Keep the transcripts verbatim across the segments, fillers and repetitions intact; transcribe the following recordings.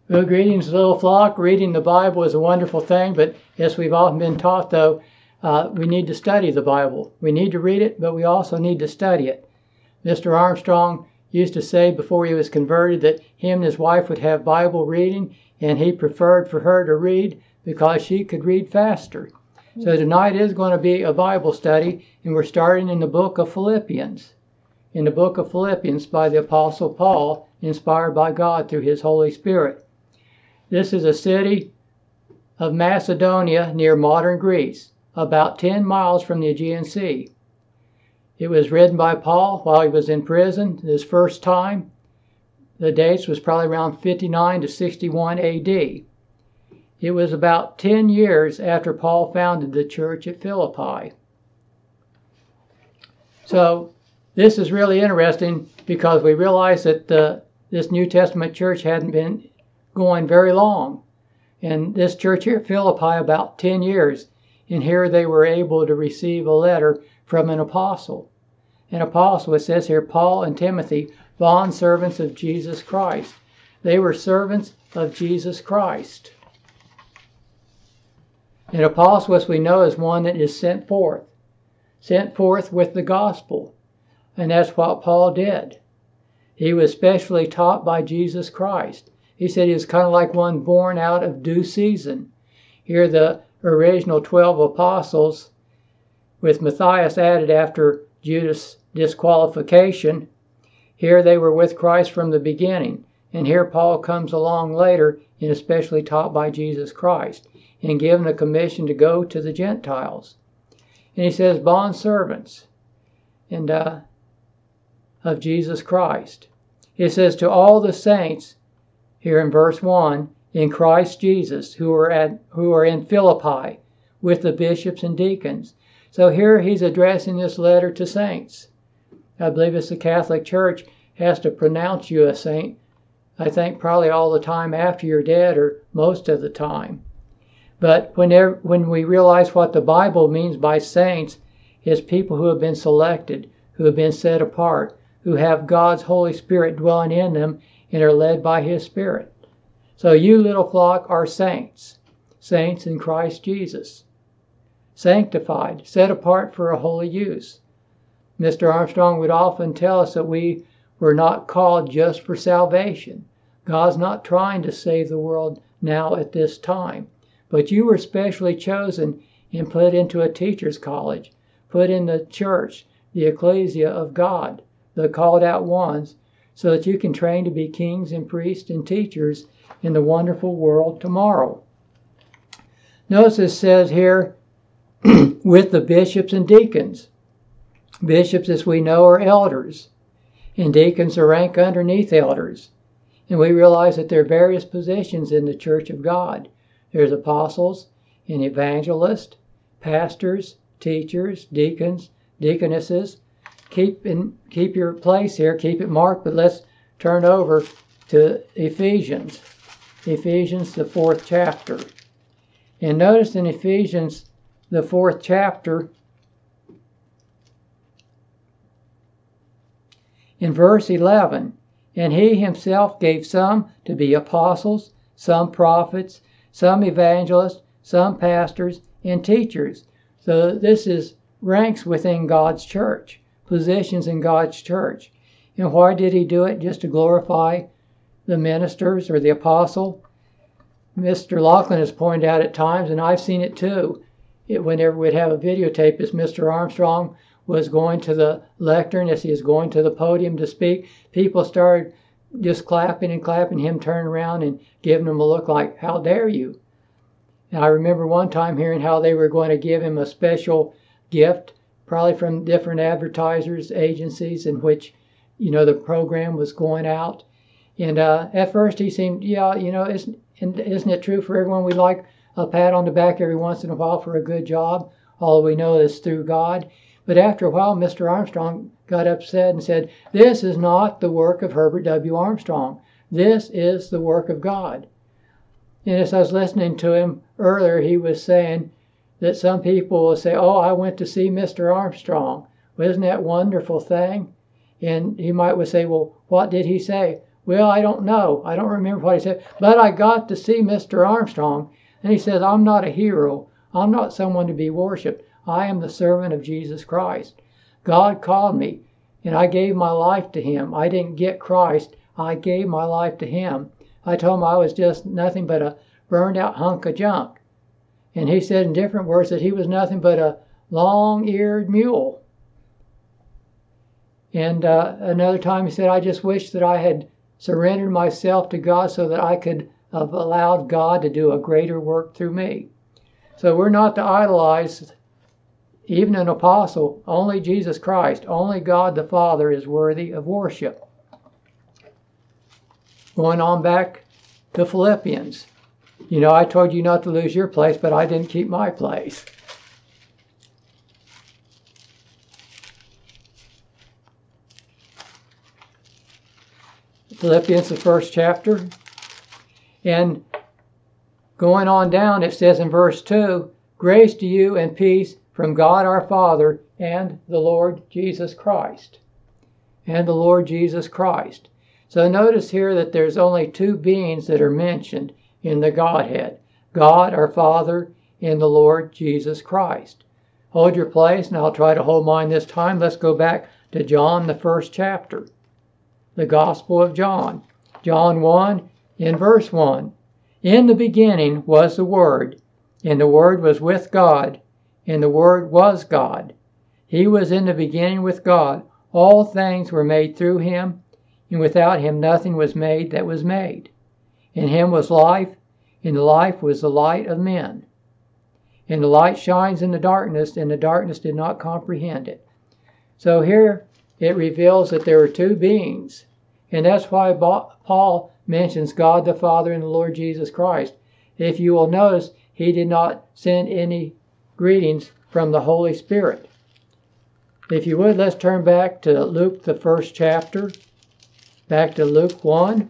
Well, greetings, little flock. Reading the Bible is a wonderful thing, but as we've often been taught, though, uh, we need to study the Bible. We need to read it, but we also need to study it. Mister Armstrong used to say before he was converted that him and his wife would have Bible reading, and he preferred for her to read because she could read faster. So tonight is going to be a Bible study, and we're starting in the book of Philippians. In the book of Philippians by the Apostle Paul, inspired by God through his Holy Spirit. This is a city of Macedonia near modern Greece, about ten miles from the Aegean Sea. It was written by Paul while he was in prison his first time. The dates was probably around fifty-nine to sixty-one A D. It was about ten years after Paul founded the church at Philippi. So this is really interesting because we realize that the, this New Testament church hadn't been going very long. And this church here at Philippi about ten years. And here they were able to receive a letter from an apostle. An apostle, it says here, Paul and Timothy, bondservants of Jesus Christ. They were servants of Jesus Christ. An apostle, as we know, is one that is sent forth. Sent forth with the gospel. And that's what Paul did. He was specially taught by Jesus Christ. He said he was kind of like one born out of due season. Here the original twelve apostles, with Matthias added after Judas' disqualification, here they were with Christ from the beginning. And here Paul comes along later and especially taught by Jesus Christ and given a commission to go to the Gentiles. And he says, bondservants and uh, of Jesus Christ. He says, to all the saints, here in verse one, in Christ Jesus, who are at who are in Philippi, with the bishops and deacons. So here he's addressing this letter to saints. I believe it's the Catholic Church has to pronounce you a saint, I think probably all the time after you're dead, or most of the time. But whenever when we realize what the Bible means by saints, is people who have been selected, who have been set apart, who have God's Holy Spirit dwelling in them and are led by His Spirit. So you, little flock, are saints. Saints in Christ Jesus. Sanctified, set apart for a holy use. Mister Armstrong would often tell us that we were not called just for salvation. God's not trying to save the world now at this time. But you were specially chosen and put into a teacher's college, put in the church, the ecclesia of God, the called out ones, so that you can train to be kings and priests and teachers in the wonderful world tomorrow. Notice it says here, with the bishops and deacons. Bishops, as we know, are elders, and deacons are rank underneath elders. And we realize that there are various positions in the church of God. There's apostles and evangelists, pastors, teachers, deacons, deaconesses. Keep in keep your place here, keep it marked, but let's turn over to Ephesians. Ephesians, the fourth chapter. And notice in Ephesians, the fourth chapter, in verse eleven, and he himself gave some to be apostles, some prophets, some evangelists, some pastors, and teachers. So this is ranks within God's church. Positions in God's church. And why did he do it? Just to glorify the ministers or the apostle? Mister Laughlin has pointed out at times, and I've seen it too, it, whenever we'd have a videotape as Mister Armstrong was going to the lectern, as he was going to the podium to speak, people started just clapping and clapping, him turning around and giving him a look like, how dare you? And I remember one time hearing how they were going to give him a special gift, probably from different advertisers, agencies in which, you know, the program was going out. And uh, at first he seemed, yeah, you know, isn't, isn't it true for everyone we like a pat on the back every once in a while for a good job? All we know is through God. But after a while, Mister Armstrong got upset and said, this is not the work of Herbert W. Armstrong. This is the work of God. And as I was listening to him earlier, he was saying that some people will say, oh, I went to see Mister Armstrong. Well, isn't that a wonderful thing? And he might would say, well, what did he say? Well, I don't know. I don't remember what he said. But I got to see Mister Armstrong, and he says, I'm not a hero. I'm not someone to be worshipped. I am the servant of Jesus Christ. God called me, and I gave my life to him. I didn't get Christ. I gave my life to him. I told him I was just nothing but a burned out hunk of junk. And he said in different words that he was nothing but a long-eared mule. And uh, another time he said, I just wish that I had surrendered myself to God so that I could have allowed God to do a greater work through me. So we're not to idolize even an apostle. Only Jesus Christ, only God the Father is worthy of worship. Going on back to Philippians. You know, I told you not to lose your place, but I didn't keep my place. Philippians, the first chapter. And going on down, it says in verse two, grace to you and peace from God our Father and the Lord Jesus Christ. And the Lord Jesus Christ. So notice here that there's only two beings that are mentioned in the Godhead. God our Father and the Lord Jesus Christ. Hold your place, and I'll try to hold mine this time. Let's go back to John, the first chapter. The Gospel of John. John one, in verse one. In the beginning was the Word, and the Word was with God, and the Word was God. He was in the beginning with God. All things were made through him, and without him nothing was made that was made. In him was life, and the life was the light of men. And the light shines in the darkness, and the darkness did not comprehend it. So here it reveals that there are two beings. And that's why Paul mentions God the Father and the Lord Jesus Christ. If you will notice, he did not send any greetings from the Holy Spirit. If you would, let's turn back to Luke, the first chapter. Back to Luke one.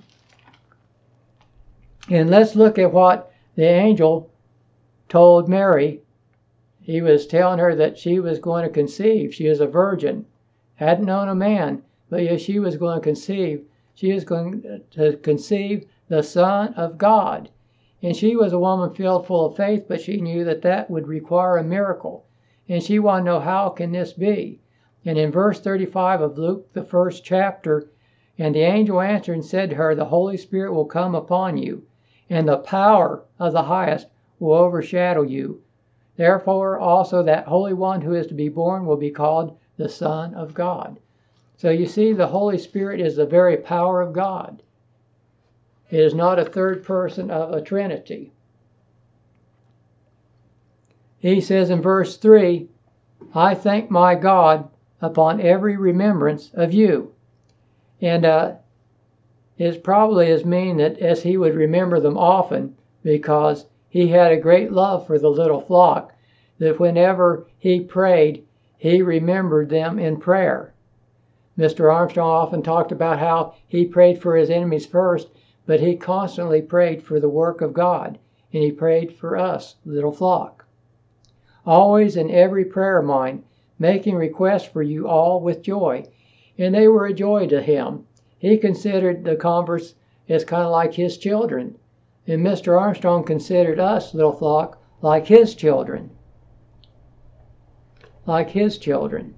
And let's look at what the angel told Mary. He was telling her that she was going to conceive. She is a virgin. Hadn't known a man, but yes, she was going to conceive. She is going to conceive the Son of God. And she was a woman filled full of faith, but she knew that that would require a miracle. And she wanted to know, how can this be? And in verse thirty-five of Luke, the first chapter, and the angel answered and said to her, the Holy Spirit will come upon you, and the power of the highest will overshadow you. Therefore also that Holy One who is to be born will be called the Son of God. So you see, the Holy Spirit is the very power of God. It is not a third person of a Trinity. He says in verse three, I thank my God upon every remembrance of you. And uh, it probably is mean that as he would remember them often, because he had a great love for the little flock, that whenever he prayed, he remembered them in prayer. Mister Armstrong often talked about how he prayed for his enemies first, but he constantly prayed for the work of God, and he prayed for us, little flock. Always in every prayer of mine, making requests for you all with joy, and they were a joy to him. He considered the converts as kind of like his children, and Mister Armstrong considered us, little flock, like his children. Like his children.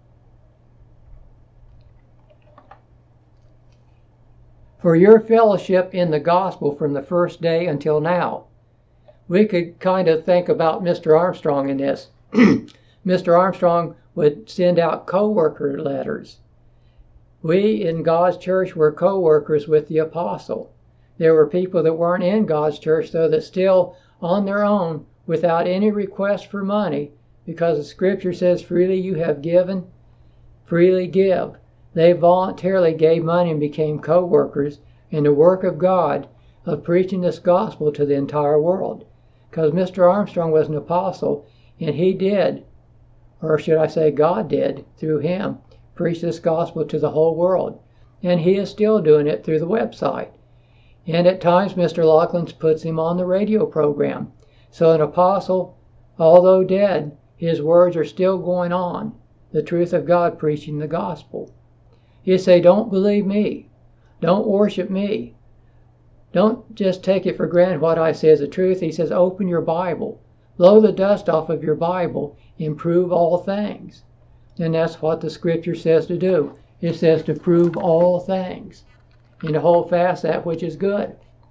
For your fellowship in the gospel from the first day until now. We could kind of think about Mister Armstrong in this. Mister Armstrong would send out co-worker letters. We in God's church were co-workers with the apostle. There were people that weren't in God's church, though, that still on their own, without any request for money, because the scripture says, freely you have given, freely give. They voluntarily gave money and became co-workers in the work of God of preaching this gospel to the entire world. Because Mister Armstrong was an apostle, and he did, or should I say God did, through him, preach this gospel to the whole world. And he is still doing it through the website. And at times Mister Laughlin puts him on the radio program. So an apostle, although dead, his words are still going on, the truth of God, preaching the gospel. You say, don't believe me. Don't worship me. Don't just take it for granted what I say is the truth. He says, open your Bible. Blow the dust off of your Bible. Improve all things. And that's what the Scripture says to do. It says to prove all things and to hold fast that which is good.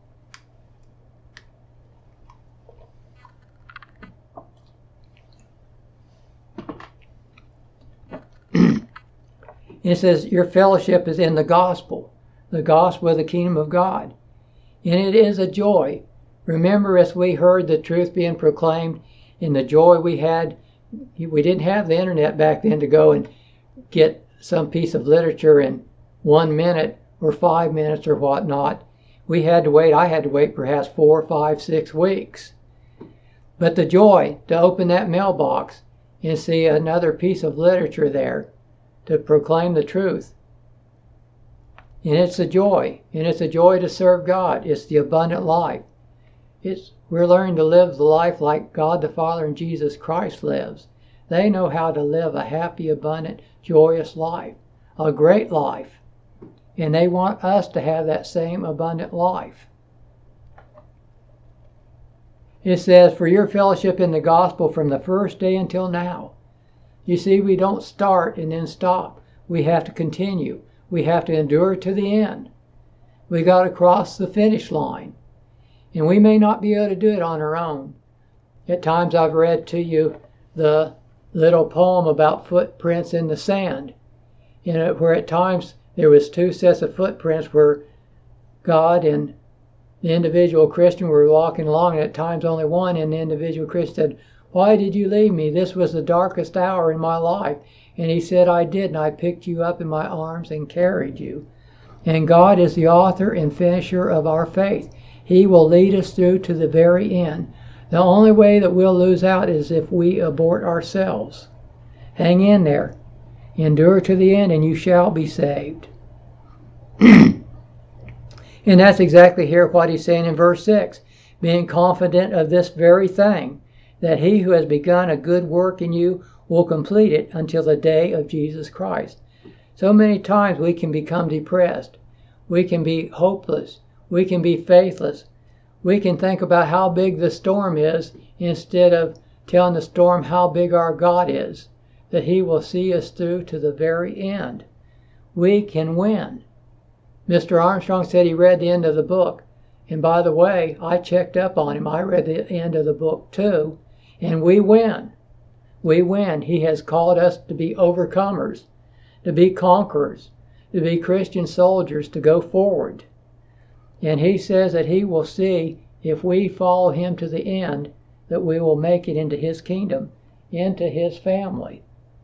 It says your fellowship is in the gospel, the gospel of the kingdom of God. And it is a joy. Remember, as we heard the truth being proclaimed, in the joy we had, we didn't have the internet back then to go and get some piece of literature in one minute or five minutes or whatnot. We had to wait, I had to wait perhaps four, five, six weeks. But the joy to open that mailbox and see another piece of literature there to proclaim the truth. And it's a joy. And it's a joy to serve God. It's the abundant life. It's, we're learning to live the life like God the Father and Jesus Christ lives. They know how to live a happy, abundant, joyous life. A great life. And they want us to have that same abundant life. It says, for your fellowship in the gospel from the first day until now. You see, we don't start and then stop. We have to continue. We have to endure to the end. We got to cross the finish line. And we may not be able to do it on our own. At times I've read to you the little poem about footprints in the sand. In it, where at times there was two sets of footprints where God and the individual Christian were walking along, and at times only one, and the individual Christian said, why did you leave me? This was the darkest hour in my life. And he said, I did, and I picked you up in my arms and carried you. And God is the author and finisher of our faith. He will lead us through to the very end. The only way that we'll lose out is if we abort ourselves. Hang in there. Endure to the end, and you shall be saved. And that's exactly here what he's saying in verse six. Being confident of this very thing, that he who has begun a good work in you will complete it until the day of Jesus Christ. So many times we can become depressed. We can be hopeless. We can be faithless. We can think about how big the storm is instead of telling the storm how big our God is, that he will see us through to the very end. We can win. Mister Armstrong said he read the end of the book. And by the way, I checked up on him. I read the end of the book too. And we win. We win. He has called us to be overcomers, to be conquerors, to be Christian soldiers, to go forward. And he says that he will see, if we follow him to the end, that we will make it into his kingdom, into his family.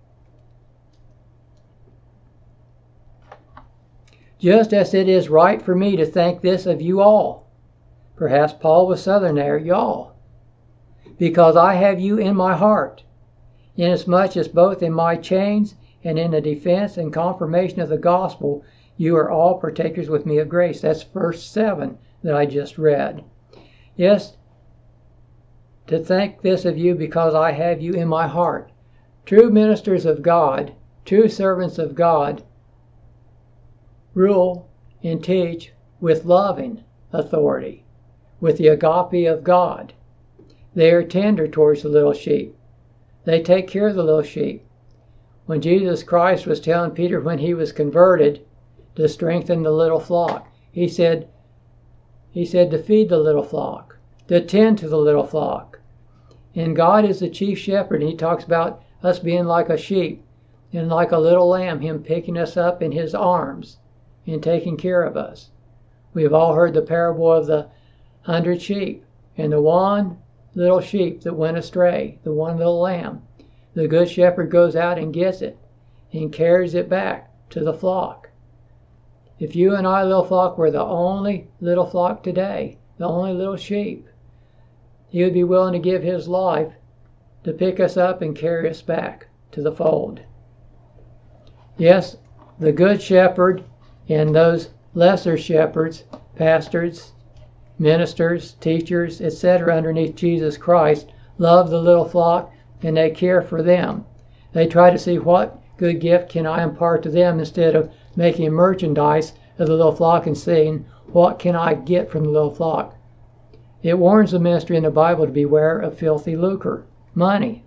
Just as it is right for me to think this of you all. Perhaps Paul was Southern there, y'all. Because I have you in my heart, inasmuch as both in my chains and in the defense and confirmation of the gospel, you are all partakers with me of grace. That's verse seven that I just read. Yes, to think this of you because I have you in my heart. True ministers of God, true servants of God, rule and teach with loving authority, with the agape of God. They are tender towards the little sheep. They take care of the little sheep. When Jesus Christ was telling Peter when he was converted to strengthen the little flock, he said, he said to feed the little flock, to tend to the little flock. And God is the chief shepherd, and he talks about us being like a sheep and like a little lamb, him picking us up in his arms and taking care of us. We've all heard the parable of the hundred sheep and the one little sheep that went astray, the one little lamb. The good shepherd goes out and gets it and carries it back to the flock. If you and I, little flock, were the only little flock today, the only little sheep, he would be willing to give his life to pick us up and carry us back to the fold. Yes, the good shepherd and those lesser shepherds, pastors, ministers, teachers, et cetera underneath Jesus Christ love the little flock, and they care for them. They try to see what good gift can I impart to them instead of making merchandise of the little flock and saying, what can I get from the little flock? It warns the ministry in the Bible to beware of filthy lucre, money.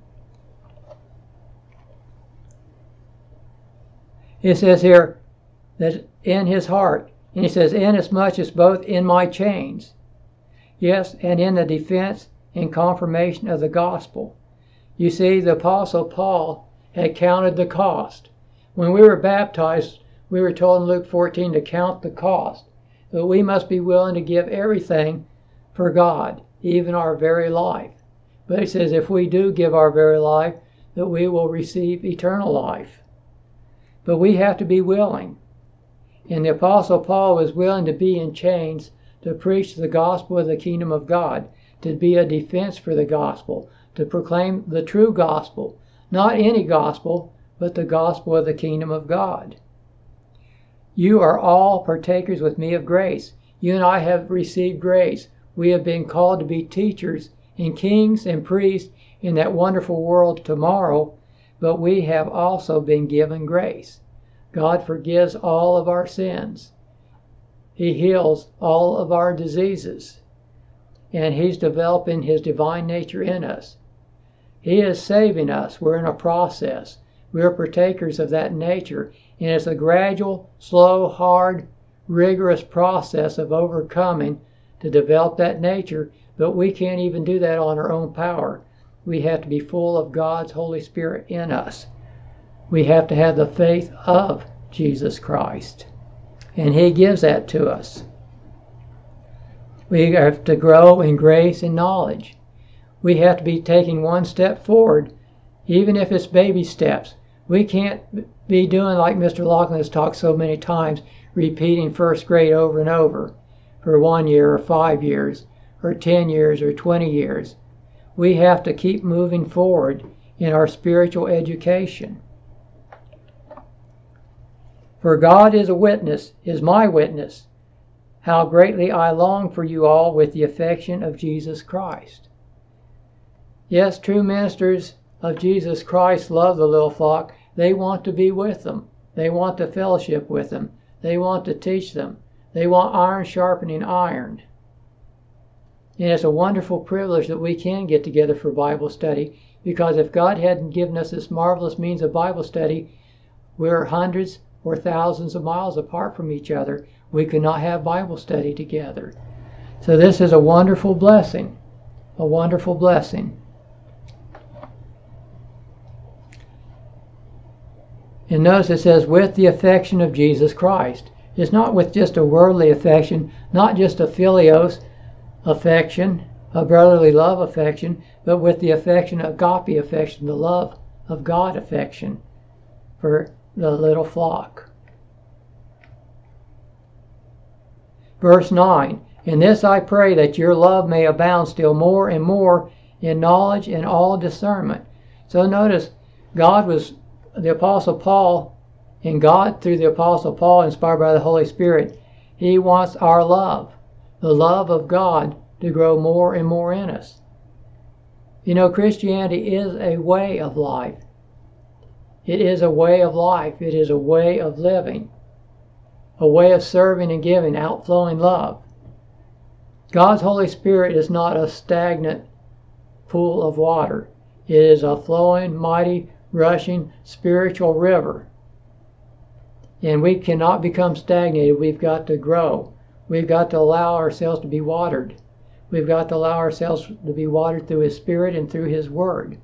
It says here that in his heart, and he says, inasmuch as both in my chains, yes, and in the defense and confirmation of the gospel. You see, the Apostle Paul had counted the cost. When we were baptized, we were told in Luke fourteen to count the cost. But we must be willing to give everything for God, even our very life. But he says if we do give our very life, that we will receive eternal life. But we have to be willing. And the Apostle Paul was willing to be in chains to preach the gospel of the kingdom of God, to be a defense for the gospel, to proclaim the true gospel, not any gospel, but the gospel of the kingdom of God. You are all partakers with me of grace. You and I have received grace. We have been called to be teachers and kings and priests in that wonderful world tomorrow, but we have also been given grace. God forgives all of our sins. He heals all of our diseases. And He's developing His divine nature in us. He is saving us. We're in a process. We are partakers of that nature. And it's a gradual, slow, hard, rigorous process of overcoming to develop that nature. But we can't even do that on our own power. We have to be full of God's Holy Spirit in us. We have to have the faith of Jesus Christ. And He gives that to us. We have to grow in grace and knowledge. We have to be taking one step forward, even if it's baby steps. We can't be doing like Mister Laughlin has talked so many times, repeating first grade over and over for one year or five years or ten years or twenty years. We have to keep moving forward in our spiritual education. For God is a witness, is my witness, how greatly I long for you all with the affection of Jesus Christ. Yes, true ministers of Jesus Christ love the little flock. They want to be with them. They want to fellowship with them. They want to teach them. They want iron sharpening iron. And it's a wonderful privilege that we can get together for Bible study, because if God hadn't given us this marvelous means of Bible study, we're hundreds or thousands of miles apart from each other. We could not have Bible study together. So this is a wonderful blessing, a wonderful blessing. And notice it says, with the affection of Jesus Christ. It's not with just a worldly affection, not just a philios affection, a brotherly love affection, but with the affection, agape affection, the love of God affection for the little flock. Verse nine, in this I pray that your love may abound still more and more in knowledge and all discernment. So notice, God was, the Apostle Paul, and God through the Apostle Paul, inspired by the Holy Spirit, He wants our love, the love of God, to grow more and more in us. You know, Christianity is a way of life. It is a way of life. It is a way of living, a way of serving and giving, outflowing love. God's Holy Spirit is not a stagnant pool of water. It is a flowing, mighty, rushing spiritual river. And we cannot become stagnated. We've got to grow. We've got to allow ourselves to be watered. We've got to allow ourselves to be watered through His Spirit and through His Word.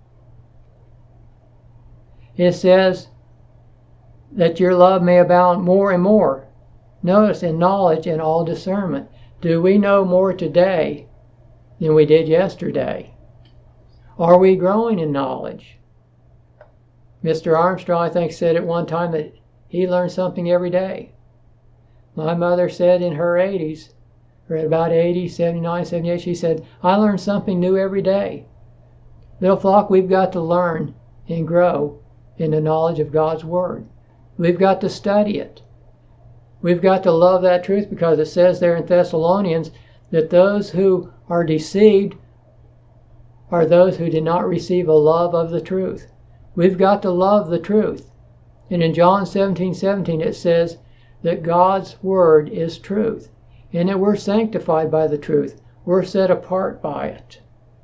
It says that your love may abound more and more. Notice, in knowledge and all discernment. Do we know more today than we did yesterday? Are we growing in knowledge? Mister Armstrong, I think, said at one time that he learned something every day. My mother said in her eighties, or at about eighty, seventy-nine, seventy-eight, she said, I learn something new every day. Little flock, we've got to learn and grow in the knowledge of God's Word. We've got to study it. We've got to love that truth, because it says there in Thessalonians that those who are deceived are those who did not receive a love of the truth. We've got to love the truth. And in John seventeen seventeen it says, that God's Word is truth, and that we're sanctified by the truth. We're set apart by it.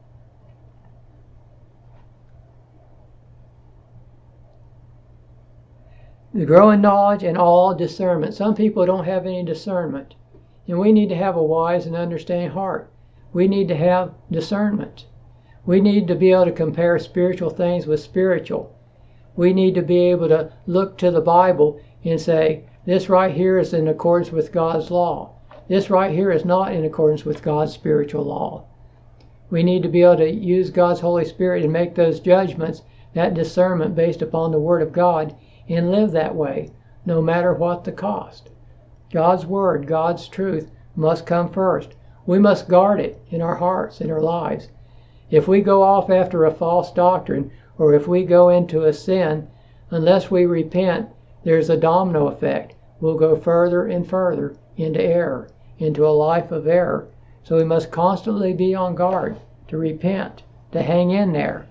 The growing knowledge and all discernment. Some people don't have any discernment, and we need to have a wise and understanding heart. We need to have discernment. We need to be able to compare spiritual things with spiritual. We need to be able to look to the Bible and say, this right here is in accordance with God's law. This right here is not in accordance with God's spiritual law. We need to be able to use God's Holy Spirit and make those judgments, that discernment based upon the Word of God, and live that way, no matter what the cost. God's Word, God's truth must come first. We must guard it in our hearts, in our lives. If we go off after a false doctrine, or if we go into a sin, unless we repent, there's a domino effect. We'll go further and further into error, into a life of error. So we must constantly be on guard to repent, to hang in there.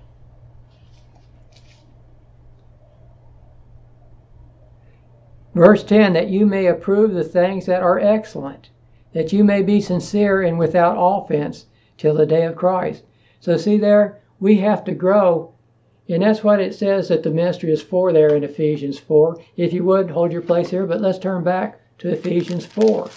Verse ten, that you may approve the things that are excellent, that you may be sincere and without offense till the day of Christ. So see there, we have to grow, and that's what it says that the ministry is for there in Ephesians four. If you would, hold your place here, but let's turn back to Ephesians four.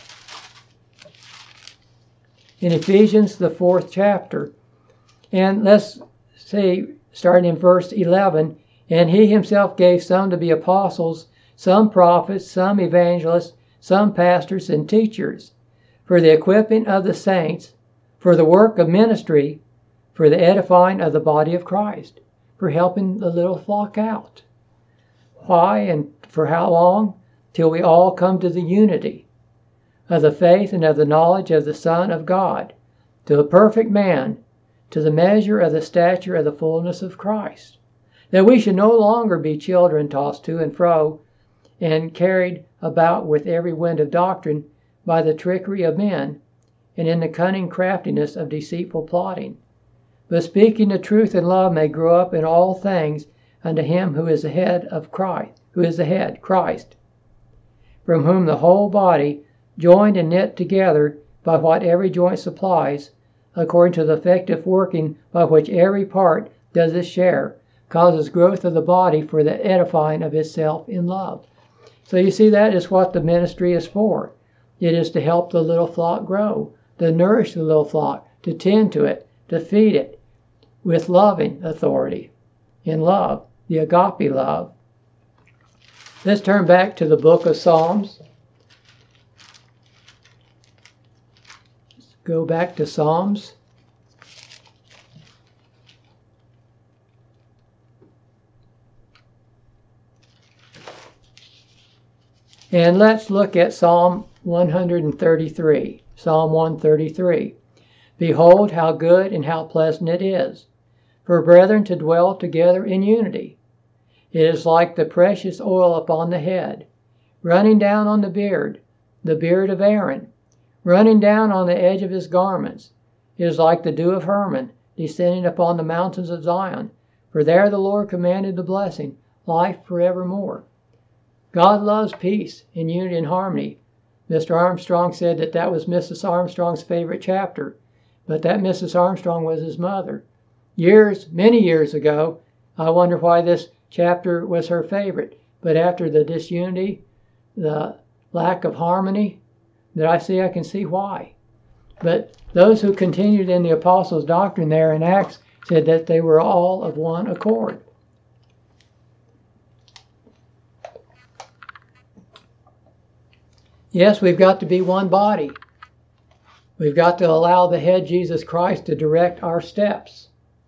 In Ephesians, the fourth chapter, and let's say, starting in verse eleven, and he himself gave some to be apostles, some prophets, some evangelists, some pastors and teachers, for the equipping of the saints, for the work of ministry, for the edifying of the body of Christ, for helping the little flock out. Why and for how long? Till we all come to the unity of the faith and of the knowledge of the Son of God, to a perfect man, to the measure of the stature of the fullness of Christ, that we should no longer be children tossed to and fro, and carried about with every wind of doctrine by the trickery of men, and in the cunning craftiness of deceitful plotting. But speaking the truth in love may grow up in all things unto him who is the head of Christ, who is the head, Christ, from whom the whole body, joined and knit together by what every joint supplies, according to the effective working by which every part does its share, causes growth of the body for the edifying of itself in love. So you see, that is what the ministry is for. It is to help the little flock grow, to nourish the little flock, to tend to it, to feed it with loving authority, in love, the agape love. Let's turn back to the book of Psalms. Let's go back to Psalms. And let's look at Psalm one thirty-three. Psalm one thirty-three. Behold, how good and how pleasant it is for brethren to dwell together in unity. It is like the precious oil upon the head, running down on the beard, the beard of Aaron, running down on the edge of his garments. It is like the dew of Hermon, descending upon the mountains of Zion. For there the Lord commanded the blessing, life forevermore. God loves peace and unity and harmony. Mister Armstrong said that that was Missus Armstrong's favorite chapter, but that Missus Armstrong was his mother. Years, many years ago, I wonder why this chapter was her favorite. But after the disunity, the lack of harmony that I see, I can see why. But those who continued in the apostles' doctrine there in Acts said that they were all of one accord. Yes, we've got to be one body. We've got to allow the head, Jesus Christ, to direct our steps.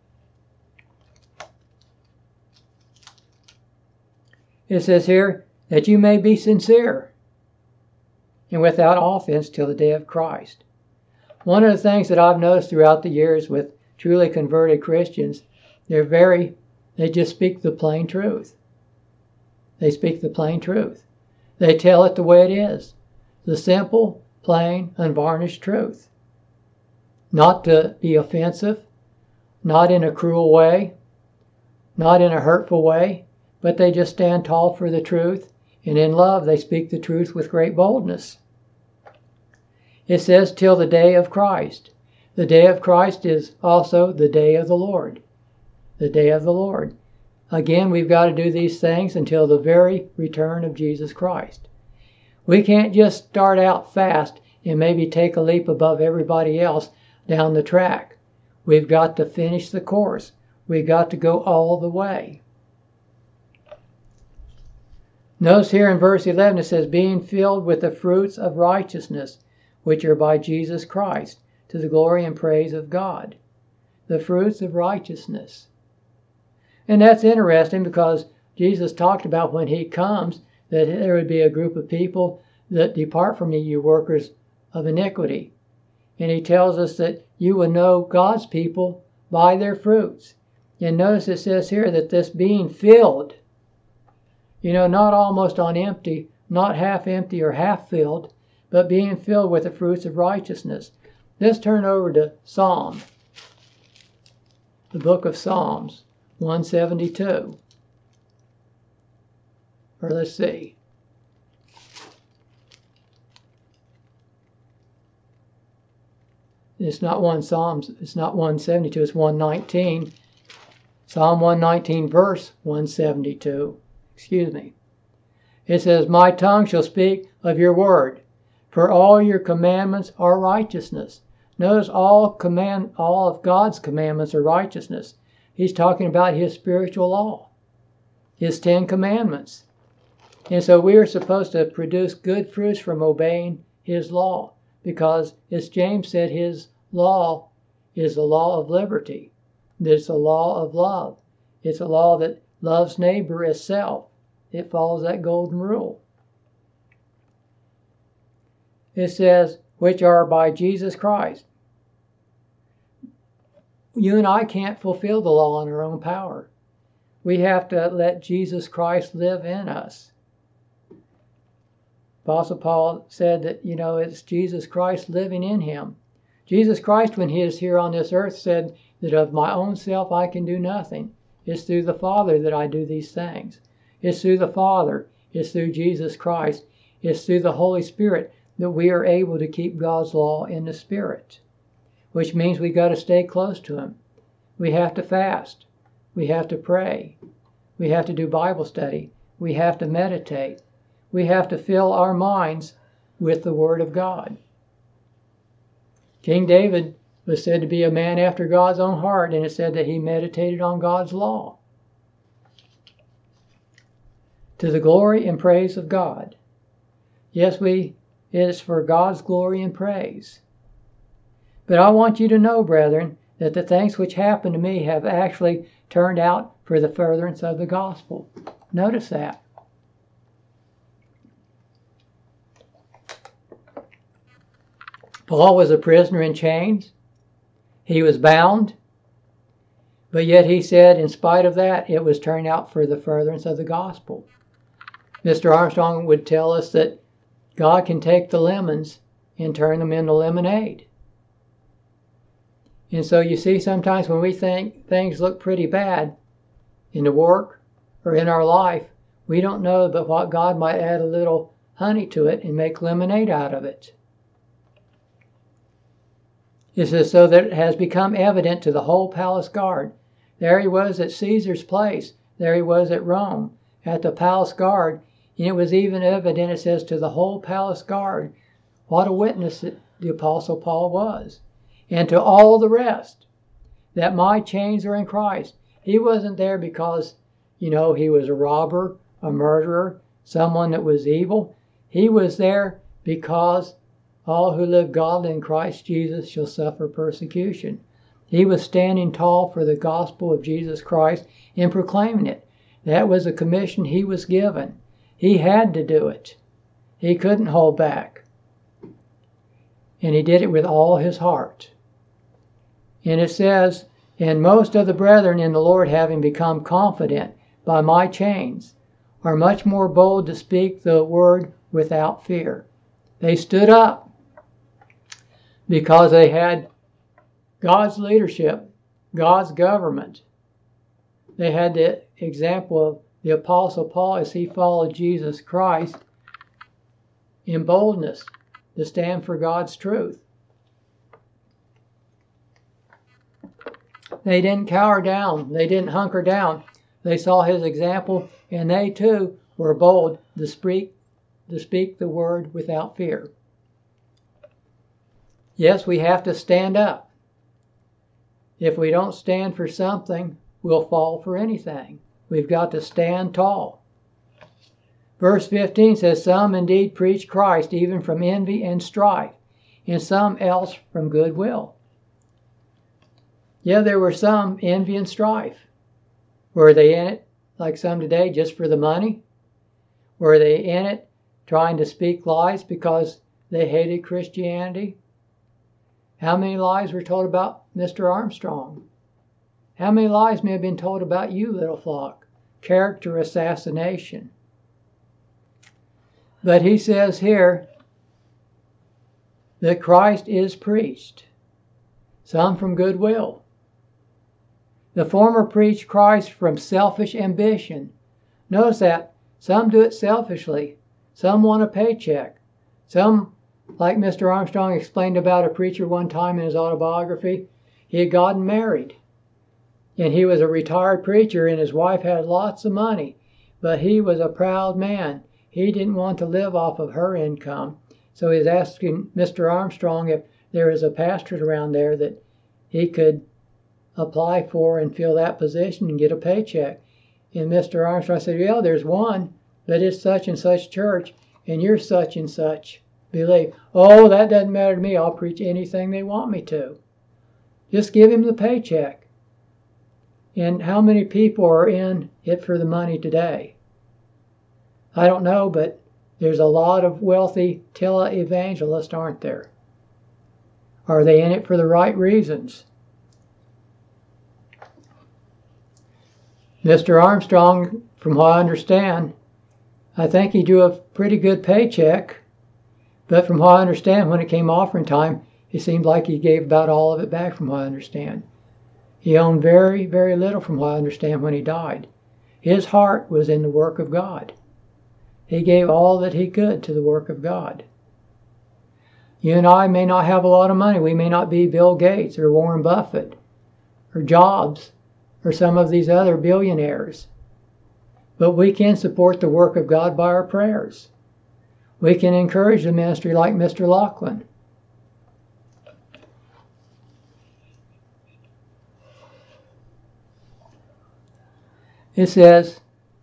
It says here that you may be sincere and without offense till the day of Christ. One of the things that I've noticed throughout the years with truly converted Christians, they're very, they just speak the plain truth. They speak the plain truth. They tell it the way it is. The simple, plain, unvarnished truth. Not to be offensive, not in a cruel way, not in a hurtful way, but they just stand tall for the truth, and in love they speak the truth with great boldness. It says, till the day of Christ. The day of Christ is also the day of the Lord. The day of the Lord. Again, we've got to do these things until the very return of Jesus Christ. We can't just start out fast and maybe take a leap above everybody else down the track. We've got to finish the course. We've got to go all the way. Notice here in verse eleven it says, being filled with the fruits of righteousness, which are by Jesus Christ, to the glory and praise of God. The fruits of righteousness. And that's interesting because Jesus talked about when he comes that there would be a group of people that depart from me, you workers of iniquity. And he tells us that you will know God's people by their fruits. And notice it says here that this being filled, you know, not almost on empty, not half empty or half filled, but being filled with the fruits of righteousness. Let's turn over to Psalm, the book of Psalms, one seventy-two. Or let's see. It's not one Psalms, it's not one seventy-two, it's one nineteen. Psalm one nineteen, verse one seventy-two. Excuse me. It says, my tongue shall speak of your word, for all your commandments are righteousness. Notice all command, all of God's commandments are righteousness. He's talking about his spiritual law, his Ten Commandments. And so we are supposed to produce good fruits from obeying his law, because as James said, his law is the law of liberty. It's a law of love. It's a law that loves neighbor as self. It follows that golden rule. It says, which are by Jesus Christ. You and I can't fulfill the law on our own power. We have to let Jesus Christ live in us. Apostle Paul said that, you know, it's Jesus Christ living in him. Jesus Christ, when he is here on this earth, said that of my own self I can do nothing. It's through the Father that I do these things. It's through the Father. It's through Jesus Christ. It's through the Holy Spirit that we are able to keep God's law in the Spirit, which means we got to stay close to him. We have to fast. We have to pray. We have to do Bible study. We have to meditate. We have to fill our minds with the Word of God. King David was said to be a man after God's own heart, and it said that he meditated on God's law. To the glory and praise of God. Yes, we it is for God's glory and praise. But I want you to know, brethren, that the things which happened to me have actually turned out for the furtherance of the gospel. Notice that. Paul was a prisoner in chains. He was bound. But yet he said, in spite of that, it was turned out for the furtherance of the gospel. Mister Armstrong would tell us that God can take the lemons and turn them into lemonade. And so you see, sometimes when we think things look pretty bad in the work or in our life, we don't know but what God might add a little honey to it and make lemonade out of it. It says, so that it has become evident to the whole palace guard. There he was at Caesar's place. There he was at Rome, at the palace guard. And it was even evident, it says, to the whole palace guard. What a witness the Apostle Paul was. And to all the rest, that my chains are in Christ. He wasn't there because, you know, he was a robber, a murderer, someone that was evil. He was there because all who live godly in Christ Jesus shall suffer persecution. He was standing tall for the gospel of Jesus Christ and proclaiming it. That was a commission he was given. He had to do it. He couldn't hold back. And he did it with all his heart. And it says, and most of the brethren in the Lord, having become confident by my chains, are much more bold to speak the word without fear. They stood up because they had God's leadership, God's government. They had the example of the Apostle Paul as he followed Jesus Christ in boldness to stand for God's truth. They didn't cower down. They didn't hunker down. They saw his example, and they too were bold to speak, to speak the word without fear. Yes, we have to stand up. If we don't stand for something, we'll fall for anything. We've got to stand tall. Verse fifteen says, some indeed preach Christ even from envy and strife, and some else from goodwill. Yeah, there were some envy and strife. Were they in it, like some today, just for the money? Were they in it trying to speak lies because they hated Christianity? How many lies were told about Mister Armstrong? How many lies may have been told about you, little flock? Character assassination. But he says here that Christ is preached, some from goodwill. The former preach Christ from selfish ambition. Notice that some do it selfishly. Some want a paycheck. Some, like Mister Armstrong explained about a preacher one time in his autobiography, he had gotten married. And he was a retired preacher, and his wife had lots of money. But he was a proud man. He didn't want to live off of her income. So he was asking Mister Armstrong if there was a pastorate around there that he could apply for and fill that position and get a paycheck. And Mister Armstrong said, yeah, there's one, but it's such and such church, and you're such and such belief. Oh, that doesn't matter to me. I'll preach anything they want me to. Just give him the paycheck. And how many people are in it for the money today? I don't know, but there's a lot of wealthy tele-evangelists, aren't there? Are they in it for the right reasons? Mister Armstrong, from what I understand, I think he drew a pretty good paycheck, but from what I understand, when it came offering time, it seemed like he gave about all of it back, from what I understand. He owned very, very little, from what I understand, when he died. His heart was in the work of God. He gave all that he could to the work of God. You and I may not have a lot of money. We may not be Bill Gates or Warren Buffett or Jobs or some of these other billionaires. But we can support the work of God by our prayers. We can encourage the ministry like Mister Laughlin. It says,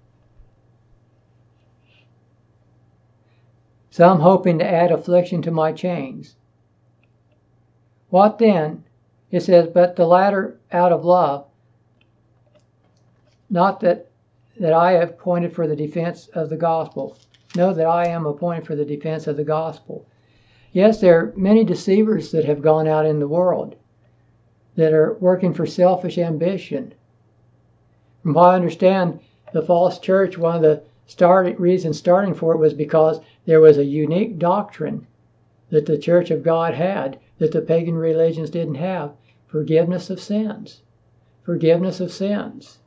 some hoping to add affliction to my chains. What then? It says, but the latter out of love, not that, that I have appointed for the defense of the gospel. Know that I am appointed for the defense of the gospel. Yes, there are many deceivers that have gone out in the world that are working for selfish ambition. From what I understand, the false church, one of the start, reasons starting for it was because there was a unique doctrine that the Church of God had that the pagan religions didn't have. Forgiveness of sins. Forgiveness of sins.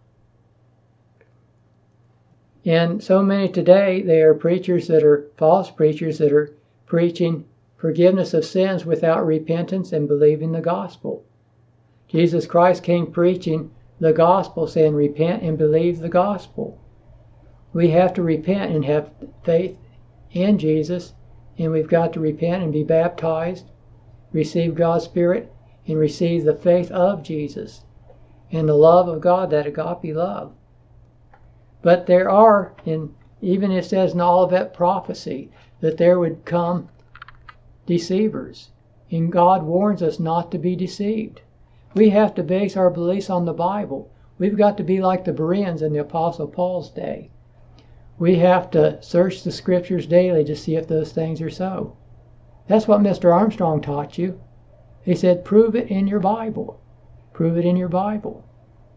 And so many today, they are preachers that are false preachers that are preaching forgiveness of sins without repentance and believing the gospel. Jesus Christ came preaching the gospel, saying, repent and believe the gospel. We have to repent and have faith in Jesus, and we've got to repent and be baptized, receive God's Spirit, and receive the faith of Jesus and the love of God, that agape love. But there are, in, even it says in Olivet prophecy, that there would come deceivers. And God warns us not to be deceived. We have to base our beliefs on the Bible. We've got to be like the Bereans in the Apostle Paul's day. We have to search the Scriptures daily to see if those things are so. That's what Mister Armstrong taught you. He said, prove it in your Bible. Prove it in your Bible.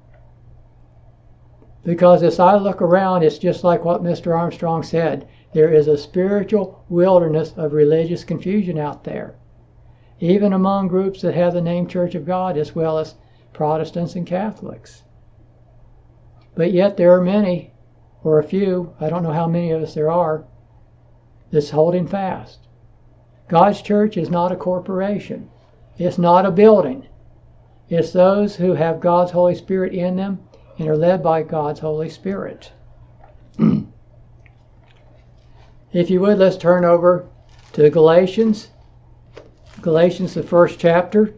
Because as I look around, it's just like what Mister Armstrong said. There is a spiritual wilderness of religious confusion out there, even among groups that have the name Church of God, as well as Protestants and Catholics. But yet there are many or a few, I don't know how many of us there are, that's holding fast. God's church is not a corporation. It's not a building. It's those who have God's Holy Spirit in them and are led by God's Holy Spirit. If you would, let's turn over to Galatians. Galatians, the first chapter.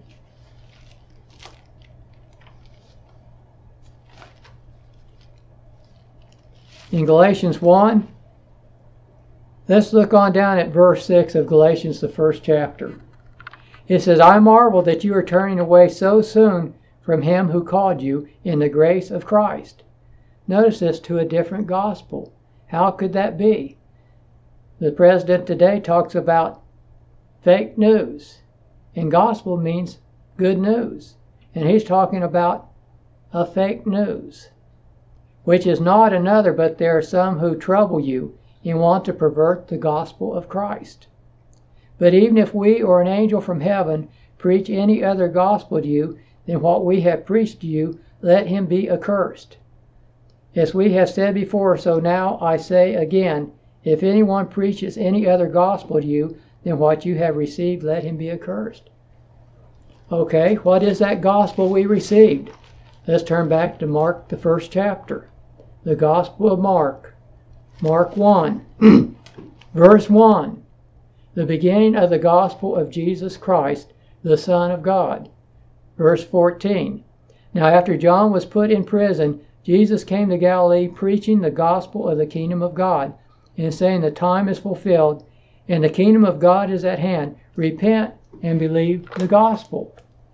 In Galatians one, let's look on down at verse six of Galatians, the first chapter. It says, I marvel that you are turning away so soon from him who called you in the grace of Christ. Notice this, to a different gospel. How could that be? The president today talks about fake news, and gospel means good news. And he's talking about a fake news, which is not another, but there are some who trouble you and want to pervert the gospel of Christ. But even if we or an angel from heaven preach any other gospel to you than what we have preached to you, let him be accursed. As we have said before, so now I say again, if anyone preaches any other gospel to you than what you have received, let him be accursed. Okay, what is that gospel we received? Let's turn back to Mark, the first chapter. The Gospel of Mark. Mark one, verse one. The beginning of the gospel of Jesus Christ, the Son of God. Verse fourteen. Now after John was put in prison, Jesus came to Galilee preaching the gospel of the kingdom of God, and saying the time is fulfilled, and the kingdom of God is at hand. Repent and believe the gospel.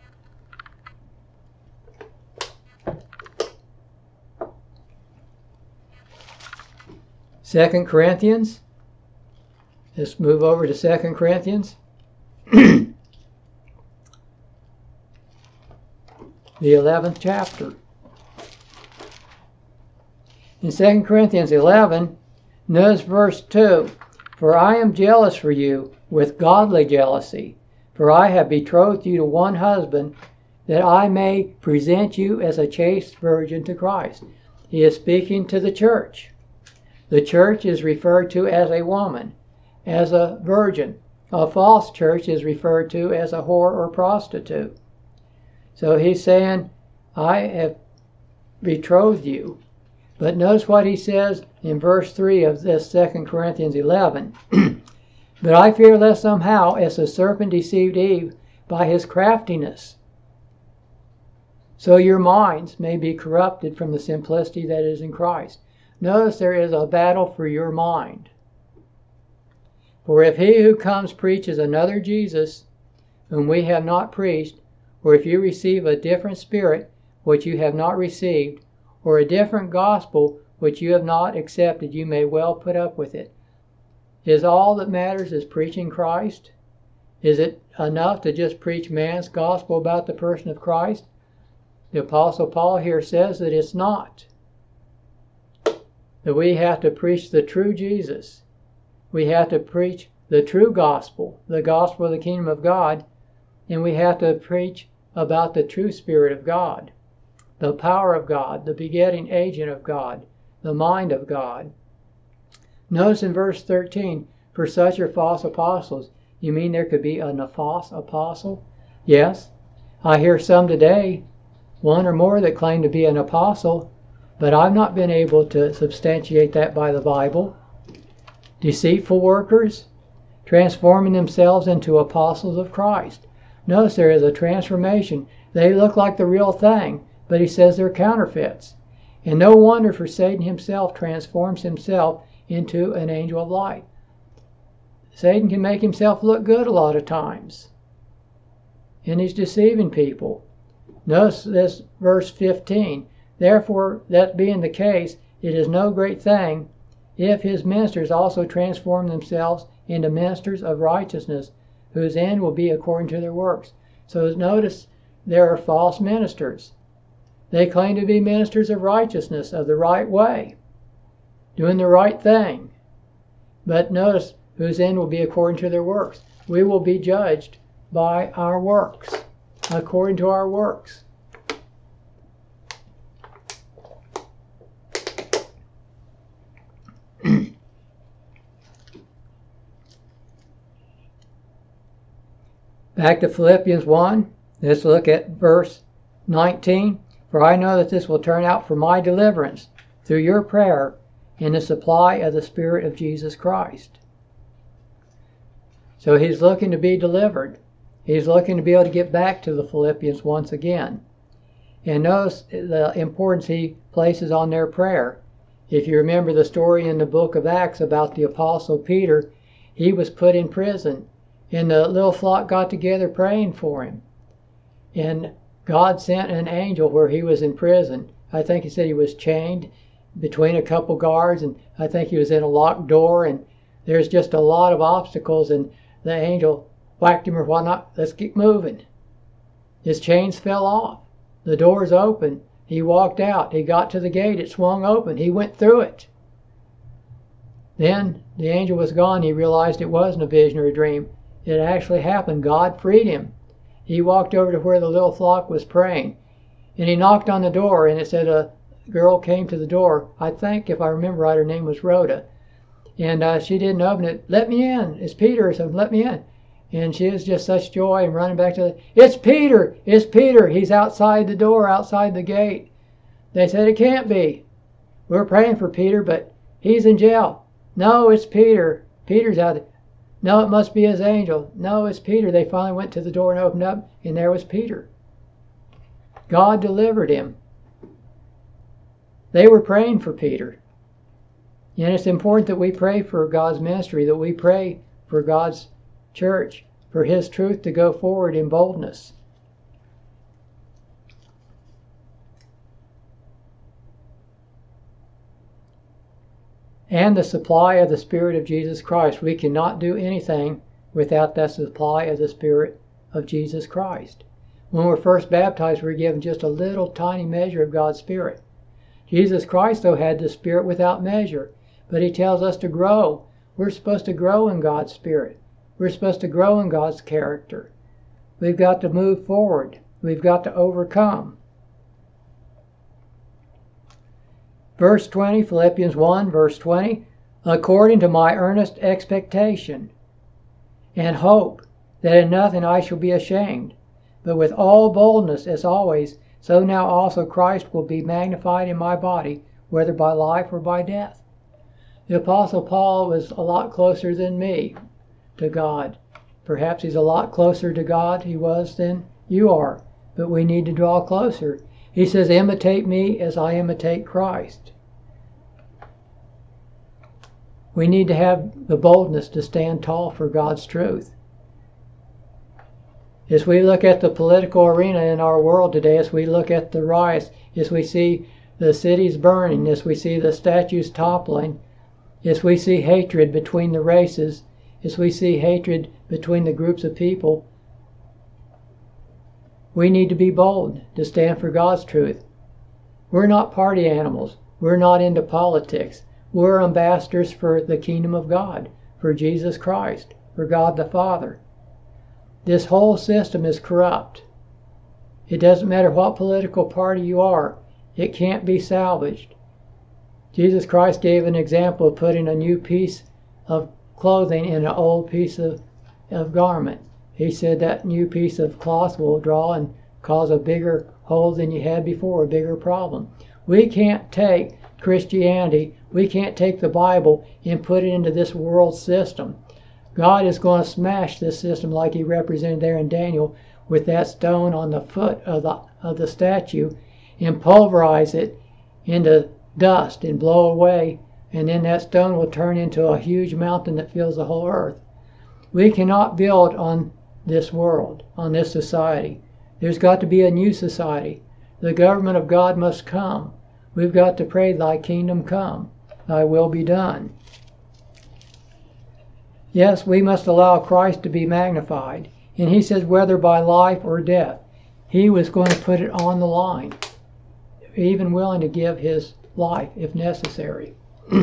Second Corinthians. Let's move over to Second Corinthians. The eleventh chapter. In Second Corinthians eleven, notice verse two. For I am jealous for you with godly jealousy, for I have betrothed you to one husband, that I may present you as a chaste virgin to Christ. He is speaking to the church. The church is referred to as a woman, as a virgin. A false church is referred to as a whore or prostitute. So he's saying, I have betrothed you. But notice what he says in verse three of this Second Corinthians eleven. But I fear lest somehow, as the serpent deceived Eve by his craftiness, so your minds may be corrupted from the simplicity that is in Christ. Notice there is a battle for your mind. For if he who comes preaches another Jesus, whom we have not preached, or if you receive a different spirit which you have not received, or a different gospel which you have not accepted, you may well put up with it. Is all that matters is preaching Christ? Is it enough to just preach man's gospel about the person of Christ? The Apostle Paul here says that it's not. That we have to preach the true Jesus. We have to preach the true gospel, the gospel of the kingdom of God, and we have to preach about the true Spirit of God, the power of God, the begetting agent of God, the mind of God. Notice in verse thirteen, for such are false apostles. You mean there could be a false apostle? Yes. I hear some today, one or more, that claim to be an apostle, but I've not been able to substantiate that by the Bible. Deceitful workers, transforming themselves into apostles of Christ. Notice there is a transformation. They look like the real thing, but he says they're counterfeits. And no wonder, for Satan himself transforms himself into an angel of light. Satan can make himself look good a lot of times, and he's deceiving people. Notice this verse fifteen. Therefore, that being the case, it is no great thing if his ministers also transform themselves into ministers of righteousness, whose end will be according to their works. So notice there are false ministers. They claim to be ministers of righteousness, of the right way, doing the right thing. But notice, whose end will be according to their works. We will be judged by our works, according to our works. Back to Philippians one. Let's look at verse nineteen. For I know that this will turn out for my deliverance through your prayer in the supply of the Spirit of Jesus Christ. So he's looking to be delivered. He's looking to be able to get back to the Philippians once again. And notice the importance he places on their prayer. If you remember the story in the book of Acts about the Apostle Peter, he was put in prison, and the little flock got together praying for him. And God sent an angel where he was in prison. I think he said he was chained between a couple guards, and I think he was in a locked door, and there's just a lot of obstacles, and the angel whacked him or whatnot. Let's keep moving. His chains fell off. The door's open. He walked out. He got to the gate. It swung open. He went through it. Then the angel was gone. He realized it wasn't a vision or a dream. It actually happened. God freed him. He walked over to where the little flock was praying, and he knocked on the door, and it said a girl came to the door. I think, if I remember right, her name was Rhoda. And uh, she didn't open it. Let me in. It's Peter or something. Let me in. And she was just such joy and running back to the, it's Peter. It's Peter. He's outside the door, outside the gate. They said, it can't be. We're praying for Peter, but he's in jail. No, it's Peter. Peter's out there. No, it must be his angel. No, it's Peter. They finally went to the door and opened up, and there was Peter. God delivered him. They were praying for Peter. And it's important that we pray for God's ministry, that we pray for God's church, for his truth to go forward in boldness. And the supply of the Spirit of Jesus Christ. We cannot do anything without that supply of the Spirit of Jesus Christ. When we're first baptized, we're given just a little tiny measure of God's Spirit. Jesus Christ, though, had the Spirit without measure, but he tells us to grow. We're supposed to grow in God's Spirit. We're supposed to grow in God's character. We've got to move forward. We've got to overcome. Verse twenty, Philippians one, verse twenty, according to my earnest expectation and hope that in nothing I shall be ashamed, but with all boldness as always, so now also Christ will be magnified in my body, whether by life or by death. The Apostle Paul was a lot closer than me to God. Perhaps he's a lot closer to God he was than you are, but we need to draw closer. He says, imitate me as I imitate Christ. We need to have the boldness to stand tall for God's truth. As we look at the political arena in our world today, as we look at the riots, as we see the cities burning, as we see the statues toppling, as we see hatred between the races, as we see hatred between the groups of people, we need to be bold to stand for God's truth. We're not party animals. We're not into politics. We're ambassadors for the kingdom of God, for Jesus Christ, for God the Father. This whole system is corrupt. It doesn't matter what political party you are. It can't be salvaged. Jesus Christ gave an example of putting a new piece of clothing in an old piece of, of garment. He said that new piece of cloth will draw and cause a bigger hole than you had before, a bigger problem. We can't take Christianity, we can't take the Bible and put it into this world system. God is going to smash this system like he represented there in Daniel with that stone on the foot of the, of the statue and pulverize it into dust and blow away, and then that stone will turn into a huge mountain that fills the whole earth. We cannot build on this world, on this society. There's got to be a new society. The government of God must come. We've got to pray, thy kingdom come, thy will be done. Yes, we must allow Christ to be magnified. And he says whether by life or death. He was going to put it on the line, even willing to give his life if necessary.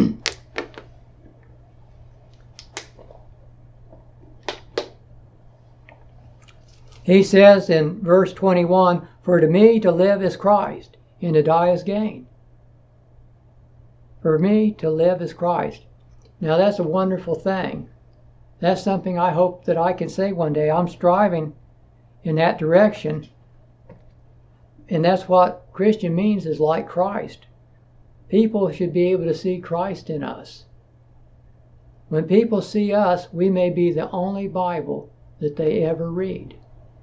He says in verse twenty-one, for to me to live is Christ, and to die is gain. For me to live is Christ. Now that's a wonderful thing. That's something I hope that I can say one day. I'm striving in that direction. And that's what Christian means, is like Christ. People should be able to see Christ in us. When people see us, we may be the only Bible that they ever read.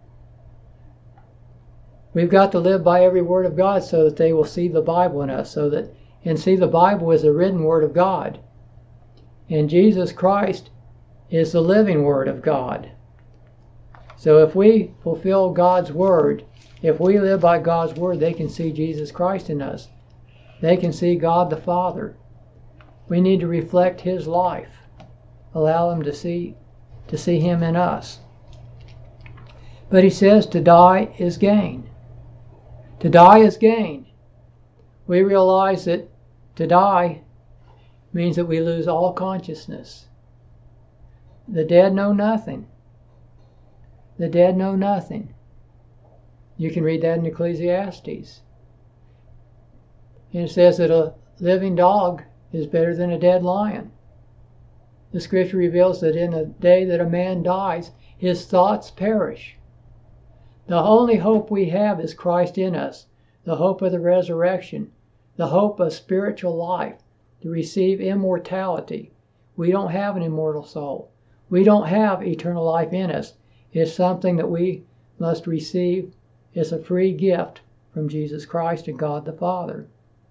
We've got to live by every word of God so that they will see the Bible in us, so that and see the Bible as the written word of God. And Jesus Christ is the living word of God. So if we fulfill God's word, if we live by God's word, they can see Jesus Christ in us. They can see God the Father. We need to reflect His life. Allow them to see, to see Him in us. But He says to die is gain. To die is gain. We realize that to die means that we lose all consciousness. The dead know nothing. The dead know nothing. You can read that in Ecclesiastes. And it says that a living dog is better than a dead lion. The scripture reveals that in the day that a man dies, his thoughts perish. The only hope we have is Christ in us, the hope of the resurrection, the hope of spiritual life, to receive immortality. We don't have an immortal soul. We don't have eternal life in us. It's something that we must receive. It's a free gift from Jesus Christ and God the Father.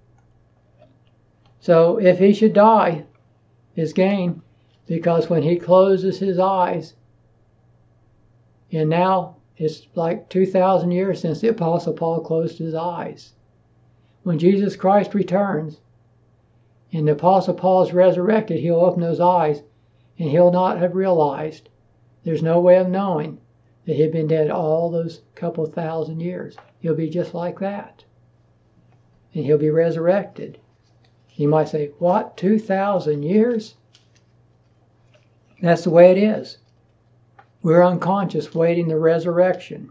So if he should die, is gain, because when he closes his eyes, and now it's like two thousand years since the Apostle Paul closed his eyes. When Jesus Christ returns, and the Apostle Paul is resurrected, he'll open those eyes, and he'll not have realized, there's no way of knowing that he'd been dead all those couple thousand years. He'll be just like that. And he'll be resurrected. You might say, what, two thousand years? That's the way it is. We're unconscious waiting the resurrection.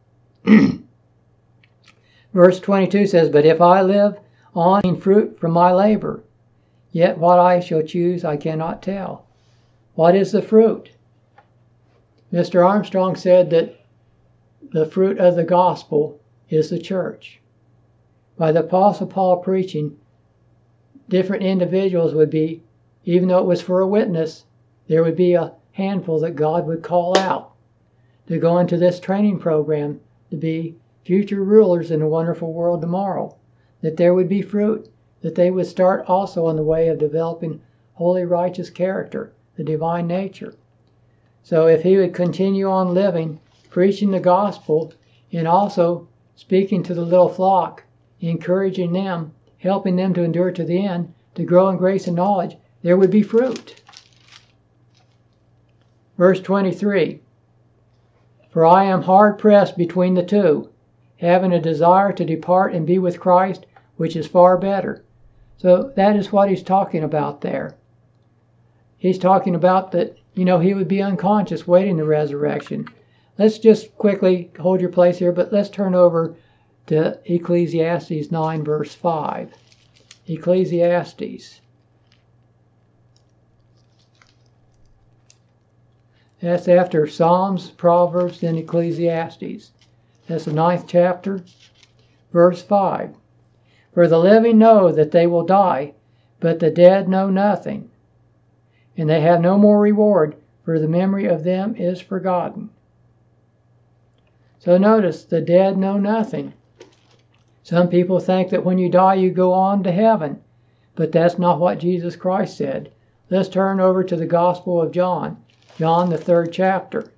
Verse twenty-two says, but if I live on in fruit from my labor, yet what I shall choose I cannot tell. What is the fruit? Mister Armstrong said that the fruit of the gospel is the church. By the Apostle Paul preaching, different individuals would be, even though it was for a witness, there would be a handful that God would call out to go into this training program to be future rulers in the wonderful world tomorrow. That there would be fruit, that they would start also on the way of developing holy, righteous character, the divine nature. So if he would continue on living, preaching the gospel, and also speaking to the little flock, encouraging them, helping them to endure to the end, to grow in grace and knowledge, there would be fruit. Verse twenty-three, for I am hard pressed between the two, having a desire to depart and be with Christ, which is far better. So that is what he's talking about there. He's talking about that, you know, he would be unconscious waiting the resurrection. Let's just quickly hold your place here, but let's turn over to Ecclesiastes nine, verse five. Ecclesiastes. That's after Psalms, Proverbs, then Ecclesiastes. That's the ninth chapter, verse five. For the living know that they will die, but the dead know nothing, and they have no more reward, for the memory of them is forgotten. So notice, the dead know nothing. Some people think that when you die you go on to heaven, but that's not what Jesus Christ said. Let's turn over to the Gospel of John, John the third chapter.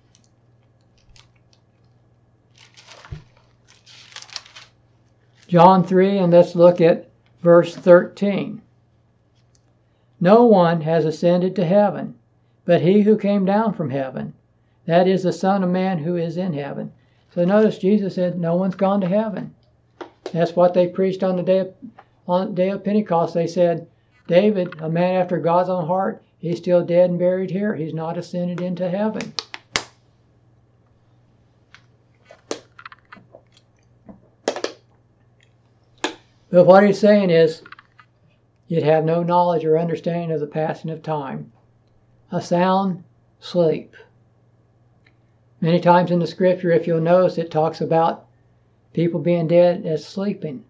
John three, and let's look at verse thirteen. No one has ascended to heaven, but he who came down from heaven, that is the Son of Man who is in heaven. So notice Jesus said no one's gone to heaven. That's what they preached on the day of, on the day of Pentecost. They said, David, a man after God's own heart, he's still dead and buried here. He's not ascended into heaven. But what he's saying is, you'd have no knowledge or understanding of the passing of time. A sound sleep. Many times in the scripture, if you'll notice, it talks about people being dead as sleeping.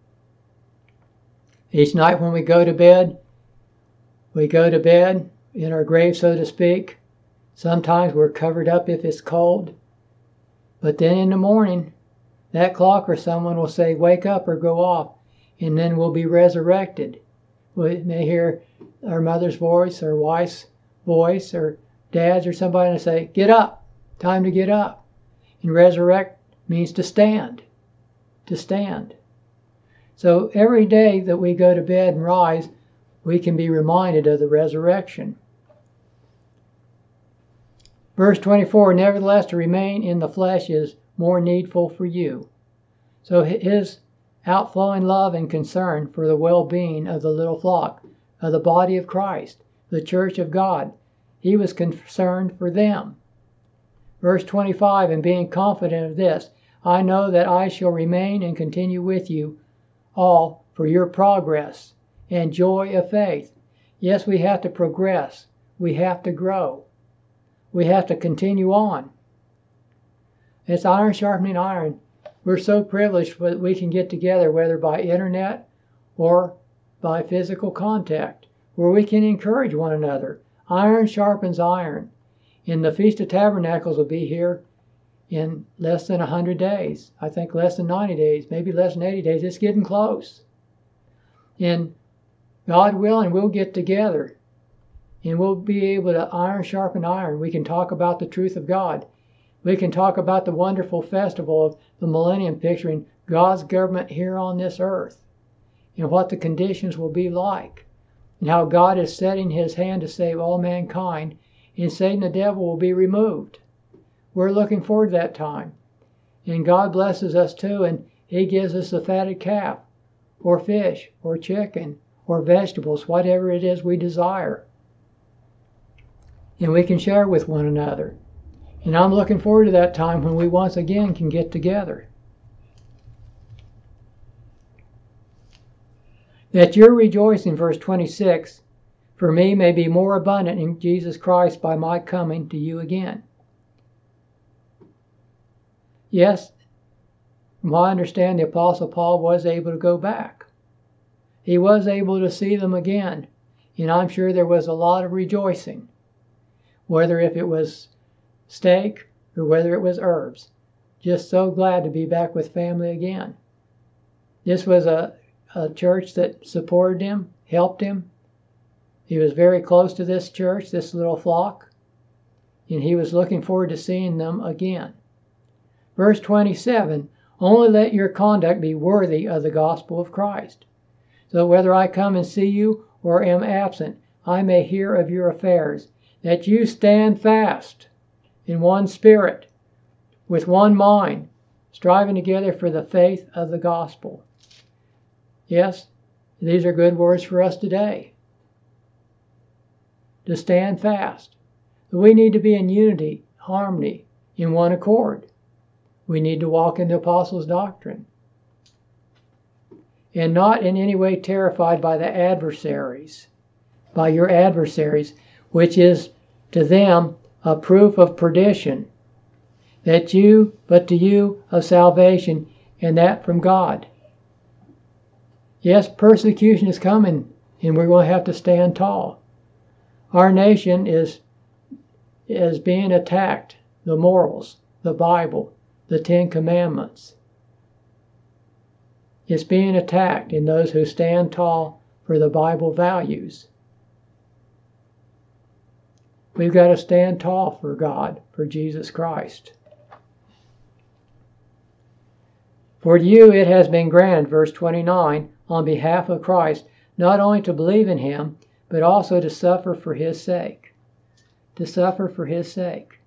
Each night when we go to bed, we go to bed in our grave, so to speak. Sometimes we're covered up if it's cold. But then in the morning, that clock or someone will say, wake up or go off, and then we'll be resurrected. We may hear our mother's voice, or wife's voice, or dad's, or somebody to say, get up, time to get up. And resurrect means to stand, to stand. So every day that we go to bed and rise, we can be reminded of the resurrection. Verse twenty-four, nevertheless, to remain in the flesh is more needful for you. So his outflowing love and concern for the well-being of the little flock, of the body of Christ, the church of God, he was concerned for them. Verse twenty-five, and being confident of this, I know that I shall remain and continue with you all for your progress and joy of faith. Yes, we have to progress. We have to grow. We have to continue on. It's iron sharpening iron. We're so privileged that we can get together, whether by internet or by physical contact, where we can encourage one another. Iron sharpens iron. And the Feast of Tabernacles will be here in less than one hundred days. I think less than ninety days, maybe less than eighty days. It's getting close. And God willing, we'll get together. And we'll be able to iron sharpen iron. We can talk about the truth of God. We can talk about the wonderful festival of the millennium, picturing God's government here on this earth, and what the conditions will be like, and how God is setting his hand to save all mankind, and Satan the devil will be removed. We're looking forward to that time. And God blesses us too, and he gives us a fatted calf, or fish, or chicken, or vegetables, whatever it is we desire. And we can share with one another. And I'm looking forward to that time when we once again can get together. That your rejoicing, verse twenty-six, for me may be more abundant in Jesus Christ by my coming to you again. Yes, from what I understand, the Apostle Paul was able to go back. He was able to see them again. And I'm sure there was a lot of rejoicing, whether if it was steak or whether it was herbs. Just so glad to be back with family again. This was a, a church that supported him, helped him. He was very close to this church, this little flock, and he was looking forward to seeing them again. Verse twenty-seven, only let your conduct be worthy of the gospel of Christ. So whether I come and see you or am absent, I may hear of your affairs, that you stand fast in one spirit, with one mind, striving together for the faith of the gospel. Yes, these are good words for us today. To stand fast. We need to be in unity, harmony, in one accord. We need to walk in the apostles' doctrine. And not in any way terrified by the adversaries, by your adversaries, which is to them a proof of perdition, that you, but to you of salvation, and that from God. Yes, persecution is coming, and we're going to have to stand tall. Our nation is, is being attacked, the morals, the Bible, the Ten Commandments. It's being attacked in those who stand tall for the Bible values. We've got to stand tall for God, for Jesus Christ. For you it has been granted, verse twenty-nine, on behalf of Christ, not only to believe in him, but also to suffer for his sake. To suffer for his sake.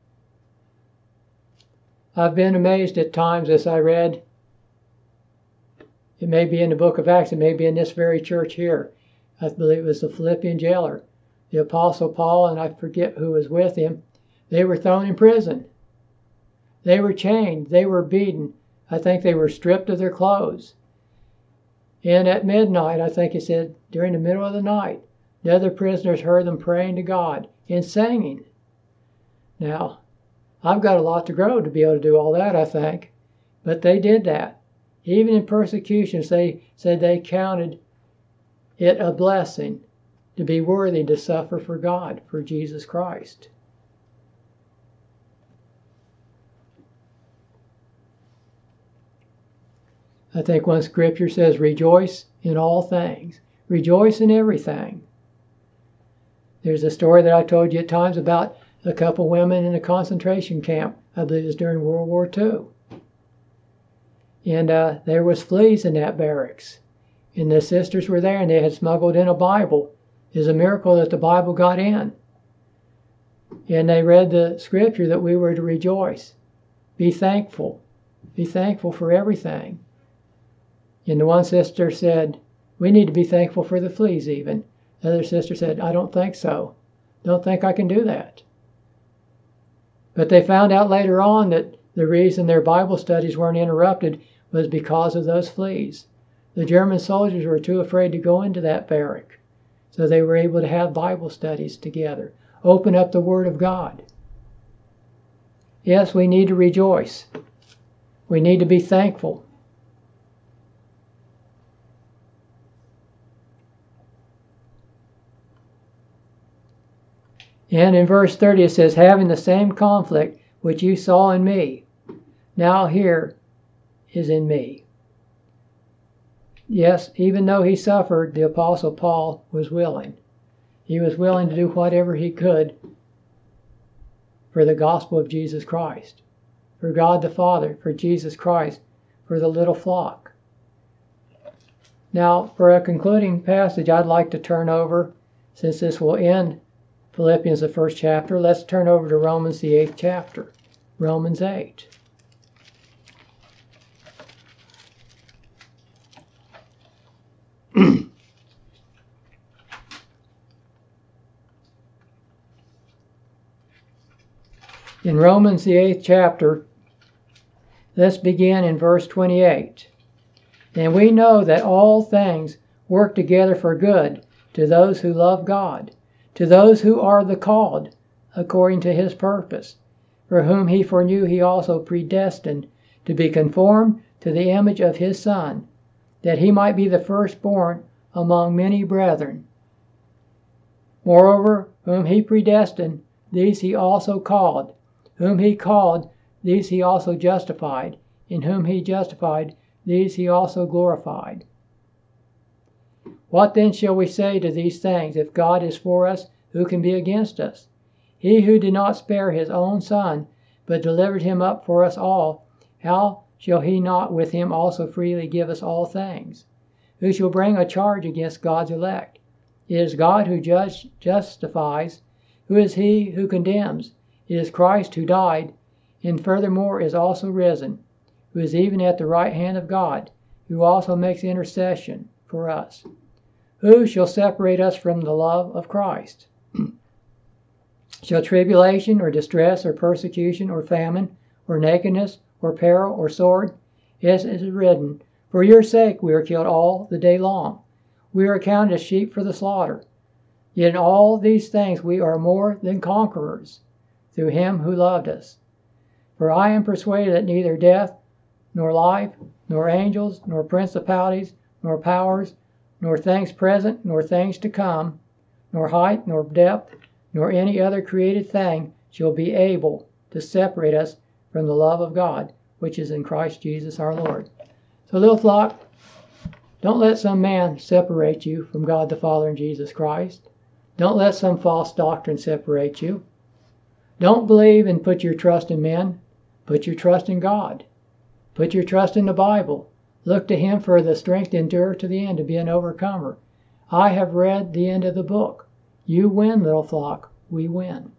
I've been amazed at times as I read, it may be in the book of Acts, it may be in this very church here. I believe it was the Philippian jailer. The Apostle Paul, and I forget who was with him, they were thrown in prison. They were chained. They were beaten. I think they were stripped of their clothes. And at midnight, I think it said, during the middle of the night, the other prisoners heard them praying to God and singing. Now, I've got a lot to grow to be able to do all that, I think. But they did that. Even in persecutions, they said they counted it a blessing to be worthy to suffer for God, for Jesus Christ. I think one scripture says, rejoice in all things. Rejoice in everything. There's a story that I told you at times about a couple women in a concentration camp. I believe it was during World War Two. And uh, there was fleas in that barracks. And the sisters were there, and they had smuggled in a Bible. It was a miracle that the Bible got in. And they read the scripture that we were to rejoice. Be thankful. Be thankful for everything. And the one sister said, we need to be thankful for the fleas even. The other sister said, I don't think so. Don't think I can do that. But they found out later on that the reason their Bible studies weren't interrupted was because of those fleas. The German soldiers were too afraid to go into that barrack. So they were able to have Bible studies together. Open up the Word of God. Yes, we need to rejoice. We need to be thankful. And in verse thirty it says, having the same conflict which you saw in me, now here is in me. Yes, even though he suffered, the Apostle Paul was willing. He was willing to do whatever he could for the gospel of Jesus Christ, for God the Father, for Jesus Christ, for the little flock. Now, for a concluding passage, I'd like to turn over, since this will end Philippians, the first chapter, let's turn over to Romans, the eighth chapter. Romans eight. In Romans, the eighth chapter, let's begin in verse twenty-eight. And we know that all things work together for good to those who love God, to those who are the called according to his purpose, for whom he foreknew he also predestined to be conformed to the image of his Son, that he might be the firstborn among many brethren. Moreover, whom he predestined, these he also called. Whom he called, these he also justified. In whom he justified, these he also glorified. What then shall we say to these things? If God is for us, who can be against us? He who did not spare his own Son, but delivered him up for us all, how shall he not with him also freely give us all things? Who shall bring a charge against God's elect? It is God who judge, justifies. Who is he who condemns? It is Christ who died, and furthermore is also risen, who is even at the right hand of God, who also makes intercession for us. Who shall separate us from the love of Christ? Shall tribulation, or distress, or persecution, or famine, or nakedness, or peril, or sword? Yes, it is written, for your sake we are killed all the day long. We are accounted as sheep for the slaughter. Yet in all these things we are more than conquerors, through him who loved us. For I am persuaded that neither death, nor life, nor angels, nor principalities, nor powers, nor things present, nor things to come, nor height, nor depth, nor any other created thing shall be able to separate us from the love of God, which is in Christ Jesus our Lord. So, little flock, don't let some man separate you from God the Father and Jesus Christ. Don't let some false doctrine separate you. Don't believe and put your trust in men. Put your trust in God. Put your trust in the Bible. Look to him for the strength to endure to the end, to be an overcomer. I have read the end of the book. You win, little flock. We win.